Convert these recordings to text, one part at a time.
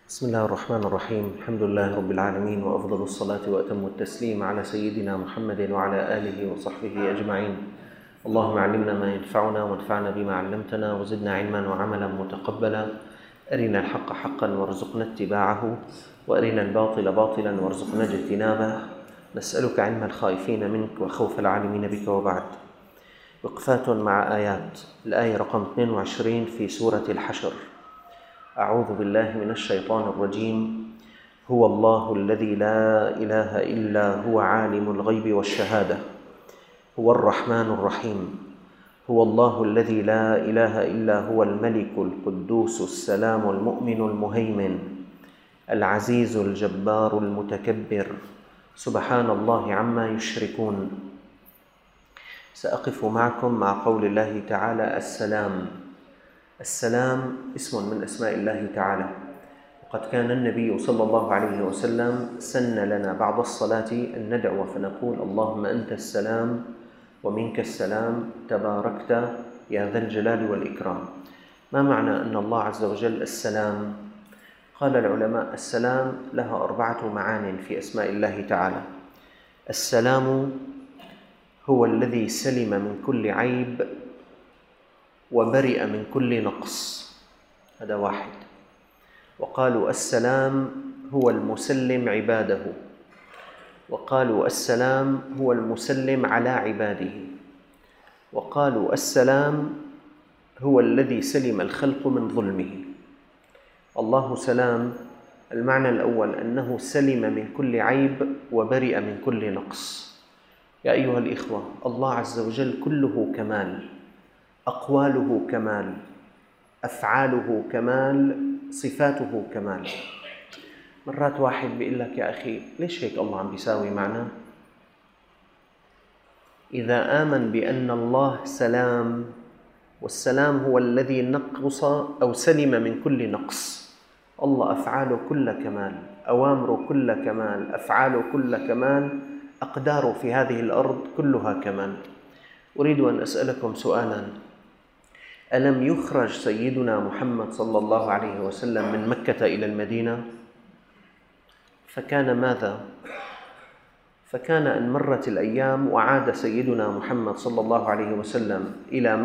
بسم الله الرحمن الرحيم. الحمد لله رب العالمين، وأفضل الصلاة وأتم التسليم على سيدنا محمد وعلى آله وصحبه أجمعين. اللهم علمنا ما ينفعنا وانفعنا بما علمتنا وزدنا علما وعملا متقبلا. أرنا الحق حقا وارزقنا اتباعه، وأرنا الباطل باطلا وارزقنا اجتنابه. نسألك علم الخائفين منك وخوف العالمين بك. وبعد، وقفات مع آيات. الآية رقم 22 في سورة الحشر. أعوذ بالله من الشيطان الرجيم. هو الله الذي لا إله إلا هو عالم الغيب والشهادة، هو الرحمن الرحيم. هو الله الذي لا إله إلا هو الملك القدوس السلام المؤمن المهيمن العزيز الجبار المتكبر، سبحان الله عما يشركون. سأقف معكم مع قول الله تعالى السلام. السلام اسم من أسماء الله تعالى، وقد كان النبي صلى الله عليه وسلم سن لنا بعد الصلاة أن ندعو فنقول: اللهم أنت السلام ومنك السلام، تباركت يا ذا الجلال والإكرام. ما معنى أن الله عز وجل السلام؟ قال العلماء: السلام لها 4 معان في أسماء الله تعالى. السلام هو الذي سلم من كل عيب وبرئ من كل نقص، هذا واحد. وقالوا السلام هو المسلم عباده، وقالوا السلام هو المسلم على عباده، وقالوا السلام هو الذي سلم الخلق من ظلمه. الله سلام، المعنى الأول أنه سلم من كل عيب وبرئ من كل نقص. يا أيها الإخوة، الله عز وجل كله كمال، أقواله كمال، أفعاله كمال، صفاته كمال. مرات واحد بيقول لك: يا أخي ليش هيك الله عم بيساوي معنا؟ إذا آمن بأن الله سلام، والسلام هو الذي نقص أو سلم من كل نقص. الله أفعاله كل كمال، أوامره كل كمال، أفعاله كل كمال، أقداره في هذه الأرض كلها كمال. أريد أن أسألكم سؤالا: ألم يخرج سيدنا محمد صلى الله عليه وسلم من مكة إلى المدينة؟ فكان ماذا؟ فكان أن مرت الأيام وعاد سيدنا محمد صلى الله عليه وسلم إلى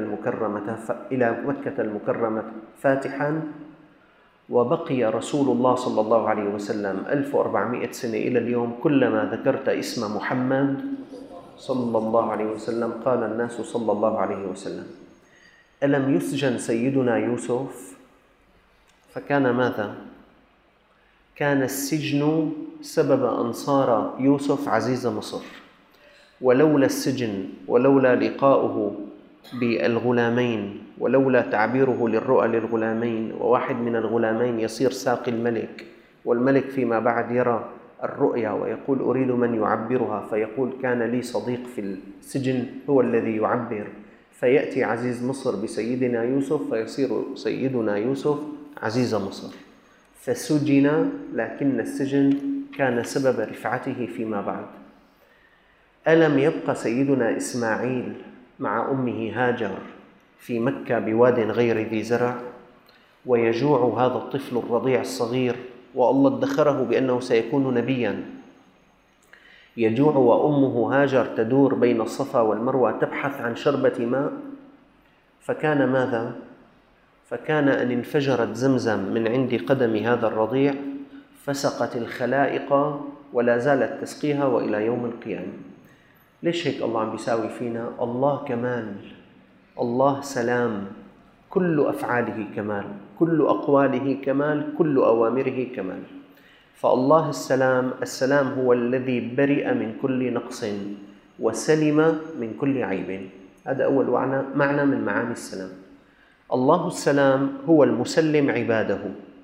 مكة المكرمة فاتحا، وبقي رسول الله صلى الله عليه وسلم 1400 سنة إلى اليوم. كلما ذكرت اسم محمد صلى الله عليه وسلم قال الناس صلى الله عليه وسلم. ألم يسجن سيدنا يوسف؟ فكان ماذا؟ كان السجن سبب أن صار يوسف عزيز مصر. ولولا السجن، ولولا لقاؤه بالغلامين، ولولا تعبيره للرؤى للغلامين، وواحد من الغلامين يصير ساقي الملك، والملك فيما بعد يرى الرؤيا ويقول: أريد من يعبرها، فيقول: كان لي صديق في السجن هو الذي يعبر. فيأتي عزيز مصر بسيدنا يوسف، فيصير سيدنا يوسف عزيز مصر. فسجن، لكن السجن كان سبب رفعته فيما بعد. ألم يبقى سيدنا إسماعيل مع أمه هاجر في مكة بواد غير ذي زرع، ويجوع هذا الطفل الرضيع الصغير، والله ادخره بأنه سيكون نبيا. يجوع وأمه هاجر تدور بين الصفا والمروة تبحث عن شربة ماء. فكان ماذا؟ فكان أن انفجرت زمزم من عند قدم هذا الرضيع، فسقت الخلائق ولا زالت تسقيها وإلى يوم القيامة. ليش هيك الله عم بيساوي فينا؟ الله كمال، الله سلام، كل أفعاله كمال، كل أقواله كمال، كل أوامره كمال. فالله السلام هو الذي برئ من كل نقص وسلم من كل عيب. هذا أول معنى من معاني السلام. الله السلام هو المسلم عباده.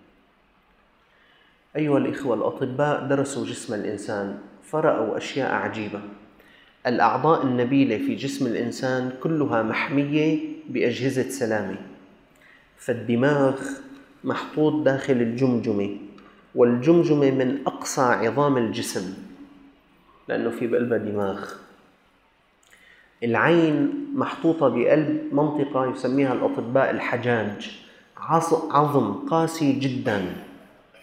أيها الإخوة، الأطباء درسوا جسم الإنسان فرأوا أشياء عجيبة. الأعضاء النبيلة في جسم الإنسان كلها محمية بأجهزة سلامة. فالدماغ محطوط داخل الجمجمة، والجمجمة من أقصى عظام الجسم لأنه في بقلبها دماغ. العين محطوطة بقلب منطقة يسميها الأطباء الحجاج، عظم قاسي جدا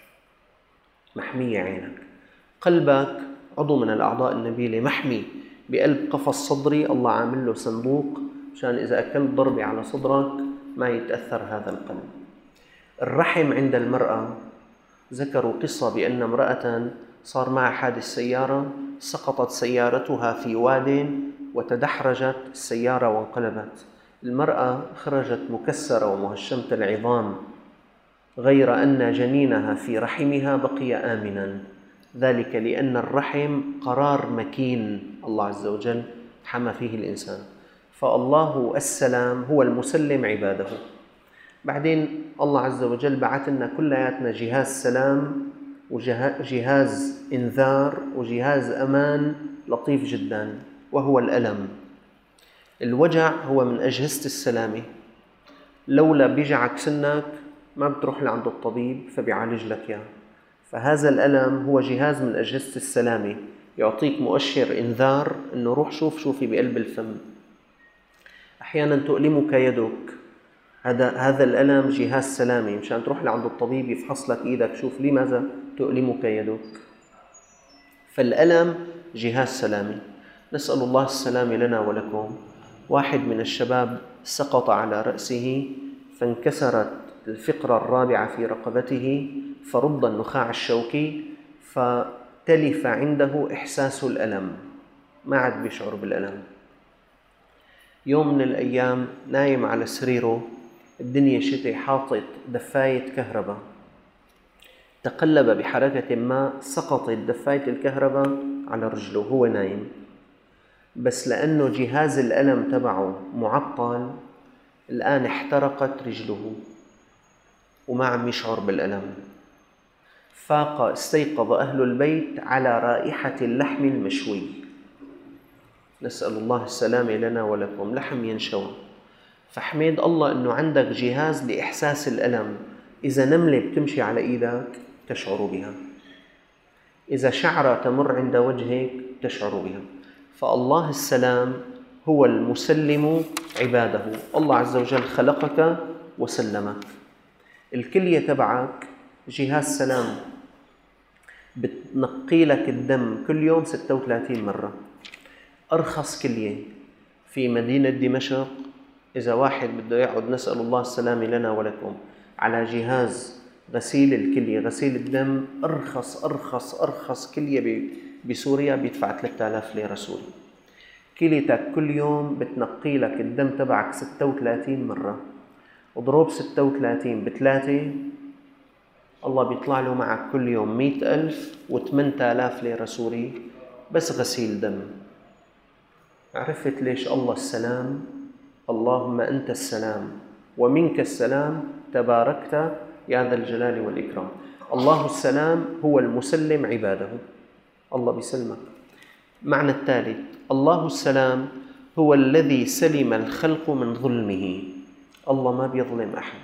محمية عينك. قلبك عضو من الأعضاء النبيلة محمي بقلب قفص صدري، الله عامل له صندوق مشان إذا أكلت ضربة على صدرك ما يتأثر هذا القلب. الرحم عند المرأة، ذكروا قصة بأن امرأة صار معها حادث سيارة، سقطت سيارتها في واد وتدحرجت السيارة وانقلبت. المرأة خرجت مكسرة ومهشمة العظام، غير أن جنينها في رحمها بقي آمناً، ذلك لأن الرحم قرار مكين الله عز وجل حمى فيه الإنسان. فالله السلام هو المسلم عباده. بعدين الله عز وجل بعث لنا كلياتنا جهاز سلام وجهاز إنذار وجهاز أمان لطيف جدا، وهو الألم. الوجع هو من أجهزة السلامة، لولا بيجعك سنك ما بتروح لعند الطبيب فبيعالج لك إياه. فهذا الألم هو جهاز من أجهزة السلامة، يعطيك مؤشر إنذار إنه روح شوف شو في بقلب الفم. أحيانا تؤلمك يدك، هذا الألم جهاز سلامي مشان تروح لعند الطبيب يفحص لك إيدك شوف لماذا تؤلمك يدك. فالألم جهاز سلامي. نسأل الله السلامة لنا ولكم. واحد من الشباب سقط على رأسه فانكسرت الفقرة الرابعة في رقبته، فرد النخاع الشوكي، فتلف عنده إحساس الألم، ما عاد بيشعر بالألم. يوم من الأيام نايم على سريره، الدنيا شتي، حاطط دفاية كهرباء، تقلب بحركة ما سقطت دفاية الكهرباء على رجله هو نايم، بس لأنه جهاز الألم تبعه معطل الآن احترقت رجله وما عم يشعر بالألم. فاق استيقظ أهل البيت على رائحة اللحم المشوي. نسأل الله السلامة لنا ولكم. لحم ينشوى. فحميد الله أنه عندك جهاز لإحساس الألم. إذا نملة بتمشي على إيدك تشعر بها، إذا شعرة تمر عند وجهك تشعر بها. فالله السلام هو المسلم عباده. الله عز وجل خلقك وسلمك. الكلية تبعك جهاز سلام، بتنقي لك الدم كل يوم 36 مرة. أرخص كلية في مدينة دمشق، إذا واحد بده يقعد، نسأل الله السلامة لنا ولكم، على جهاز غسيل الكلية غسيل الدم، أرخص كلية بسوريا بيدفع 3000 ليرة سوري. كليتك كل يوم بتنقي لك الدم تبعك 36 مرة، اضرب 36 ب3، الله بيطلع له معك كل يوم 100,000 و8,000 ليرة سوري بس غسيل دم. عرفت ليش الله السلام؟ اللهم أنت السلام ومنك السلام تباركت يا ذا الجلال والإكرام. الله السلام هو المسلم عباده، الله بيسلمك. معنى الثالث، الله السلام هو الذي سلم الخلق من ظلمه. الله ما بيظلم أحد.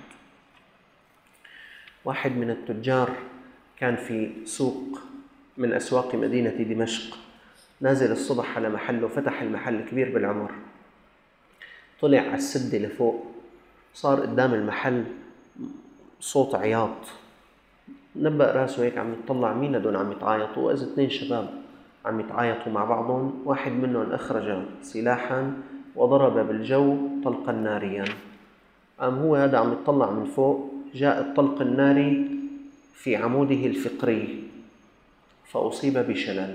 واحد من التجار كان في سوق من أسواق مدينة دمشق، نازل الصبح على محله، فتح المحل كبير بالعمر، طلع على السدة لفوق، صار قدام المحل صوت عياط، نبأ راسه هيك عم يطلع مين هدول عم يتعايطوا، وإذا 2 شباب عم يتعايطوا مع بعضهم. واحد منهم أخرج سلاحا وضرب بالجو طلقا ناريا. قام هو هذا عم يطلع من فوق، جاء الطلق الناري في عموده الفقري فأصيب بشلل.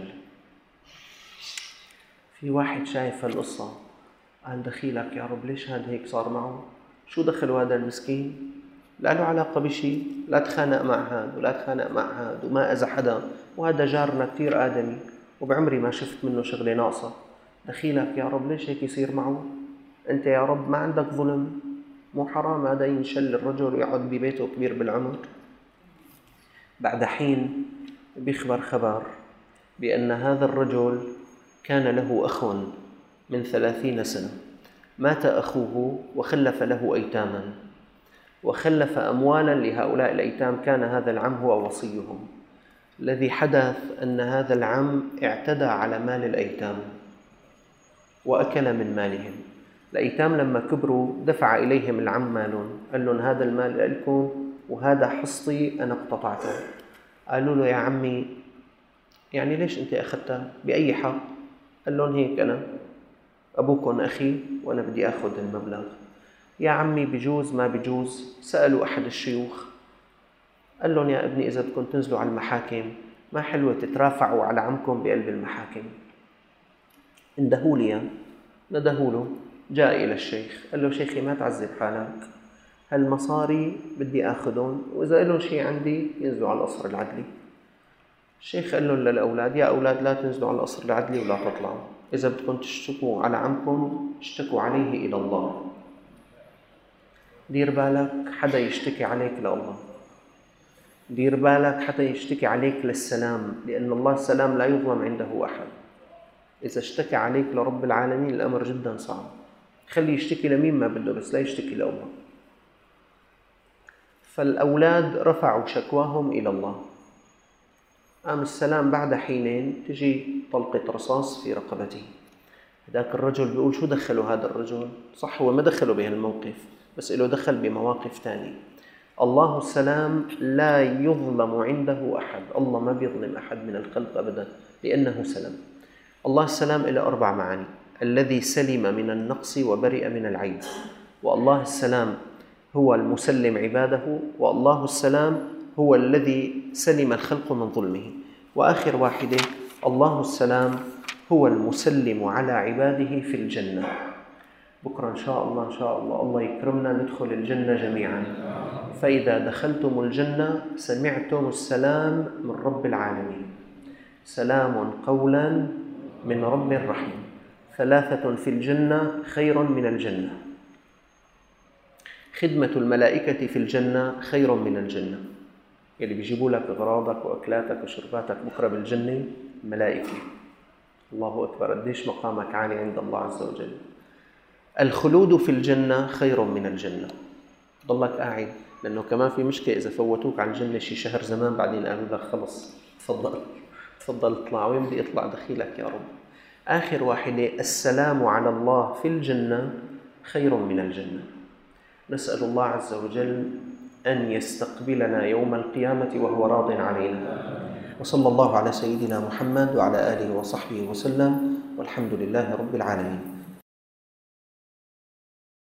في واحد شايف هالقصة قال دخيلك يا رب، ليش هذا هيك صار معه؟ شو دخلوا هذا المسكين؟ لا له علاقة بشي، لا تخانق مع هذا ولا تخانق مع هذا وما أذى حدا، وهذا جارنا كتير آدمي وبعمري ما شفت منه شغلة ناقصة. دخيلك يا رب، ليش هيك يصير معه؟ أنت يا رب ما عندك ظلم؟ مو حرام هذا ينشل الرجل ويقعد ببيته كبير بالعمر؟ بعد حين بيخبر خبر بأن هذا الرجل كان له أخ من 30 سنة، مات أخوه وخلف له أيتاما، وخلف أموالا لهؤلاء الأيتام، كان هذا العم هو وصيهم. الذي حدث أن هذا العم اعتدى على مال الأيتام وأكل من مالهم. الأيتام لما كبروا دفع إليهم العم مالهم، قال لهم هذا المال لكم وهذا حصتي أنا اقتطعته. قالوا له: يا عمي يعني ليش أنت أخذتها؟ بأي حق؟ قال لهم: هيك أنا أبوكم أخي وأنا بدي أخذ المبلغ. يا عمي بجوز ما بجوز؟ سألوا أحد الشيوخ قال لهم: يا ابني إذا بدكم تنزلوا على المحاكم ما حلوة تترافعوا على عمكم بقلب المحاكم. اندهوا لي، ندهوا له، جاء إلى الشيخ قال له: شيخي ما تعذب حالك، هالمصاري بدي آخذهم، وإذا لهم شيء عندي ينزلوا على القصر العدلي. الشيخ قال لهم للأولاد: يا أولاد لا تنزلوا على القصر العدلي ولا تطلعوا، إذا بدكم تشتكوا على عمكم اشتكوا عليه إلى الله. دير بالك حدا يشتكي عليك لله، دير بالك حتى يشتكي عليك للسلام، لأن الله السلام لا يظلم عنده أحد. إذا اشتكى عليك لرب العالمين الأمر جدا صعب. خلي يشتكي لمين ما بده، بس لا يشتكي لله. فالأولاد رفعوا شكواهم إلى الله. قام السلام بعد حينين تجي طلقة رصاص في رقبته. ذاك الرجل بيقول: شو دخلوا هذا الرجل؟ صح هو ما دخلوا بهالموقف، بس له دخل بمواقف تانية. الله السلام لا يظلم عنده أحد، الله ما بيظلم أحد من الخلق أبدا لأنه سلام. الله السلام له 4 معاني: الذي سلم من النقص وبرئ من العيب، والله السلام هو المسلم عباده، والله السلام هو الذي سلم الخلق من ظلمه، وآخر واحدة: الله السلام هو المسلم على عباده في الجنة. بكرة إن شاء الله الله يكرمنا ندخل الجنة جميعا. فإذا دخلتم الجنة سمعتم السلام من رب العالمين: سلام قولا من رب رحيم، 3 في الجنة خير من الجنة، خدمة الملائكة في الجنة خير من الجنة. يلي بيجيبوا لك أغراضك وأكلاتك وشرباتك بكرة بالجنة ملائكة. الله أكبر، قديش مقامك عالي عند الله عز وجل. الخلود في الجنة خير من الجنة. ضلك قاعد، لأنه كمان في مشكلة إذا فوتوك على الجنة شي شهر زمان بعدين قالوا لك خلص تفضل اطلع. وين بدي اطلع؟ دخيلك يا رب. آخر واحدة: السلام على الله في الجنة خير من الجنة. نسأل الله عز وجل أن يستقبلنا يوم القيامة وهو راض علينا. وصلى الله على سيدنا محمد وعلى آله وصحبه وسلم، والحمد لله رب العالمين.